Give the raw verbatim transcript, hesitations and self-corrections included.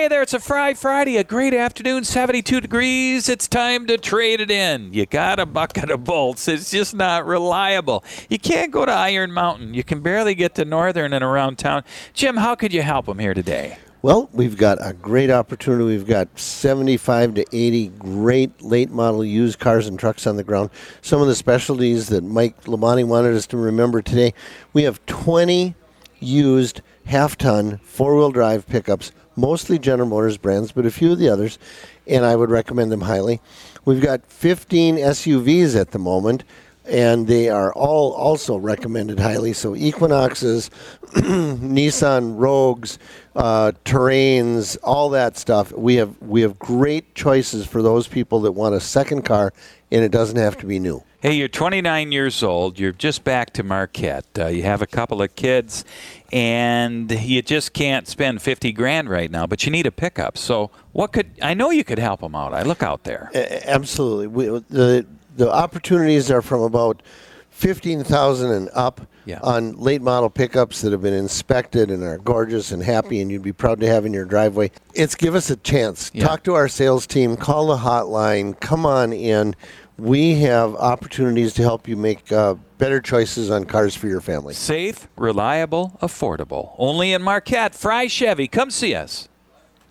there, it's a Fry Friday, a great afternoon, seventy-two degrees. It's time to trade it in. You got a bucket of bolts. It's just not reliable. You can't go to Iron Mountain. You can barely get to Northern and around town. Jim, how could you help them here today? Well, we've got a great opportunity. We've got seventy-five to eighty great late model used cars and trucks on the ground. Some of the specialties that Mike Labonte wanted us to remember today, we have twenty used half-ton four-wheel drive pickups, mostly General Motors brands, but a few of the others, and I would recommend them highly. We've got fifteen S U Vs at the moment, and they are all also recommended highly. So Equinoxes, Nissan Rogues, uh, Terrains, all that stuff. We have we have great choices for those people that want a second car, and it doesn't have to be new. Hey, you're twenty-nine years old. You're just back to Marquette. Uh, you have a couple of kids, and you just can't spend fifty grand right now, but you need a pickup. So what could I know you could help them out. I look out there. A- absolutely. We, the the opportunities are from about fifteen thousand and up yeah. on late model pickups that have been inspected and are gorgeous and happy, and you'd be proud to have in your driveway. It's give us a chance. Yeah. Talk to our sales team. Call the hotline. Come on in. We have opportunities to help you make uh, better choices on cars for your family. Safe, reliable, affordable. Only in Marquette. Fry Chevy. Come see us.